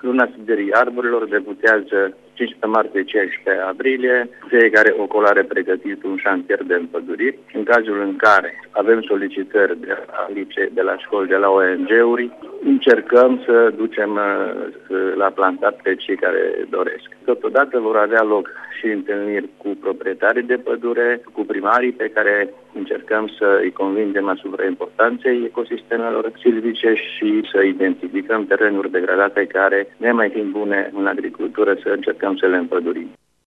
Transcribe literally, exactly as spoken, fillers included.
luna sădirii arborilor debutează cincisprezece martie cincisprezece aprilie, fiecare ocol are pregătit un șantier de împăduriri. În cazul în care avem solicitări de la licee, de la școli, de la O N G-uri, încercăm să ducem la plantat pe cei care doresc. Totodată vor avea loc și întâlniri cu proprietarii de pădure, cu primarii pe care încercăm să îi convingem asupra importanței ecosistemelor silvice și să identificăm terenuri degradate care, nemai fiind bune în agricultură, să încercăm să le împădurim.